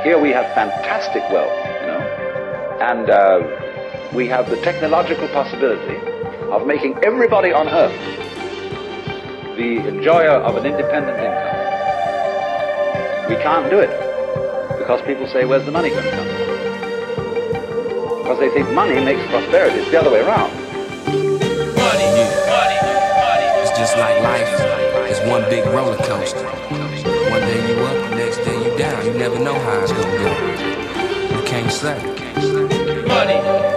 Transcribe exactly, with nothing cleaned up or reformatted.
Here we have fantastic wealth, you know, and uh, we have the technological possibility of making everybody on earth the enjoyer of an independent income. We can't do it because people say, where's the money going to come from? Because they think money makes prosperity. It's the other way around. Money, money, money. It's just like life. It's one big roller coaster. One day you up, the next day you down. You never know how it's gonna go. You can't say. Money.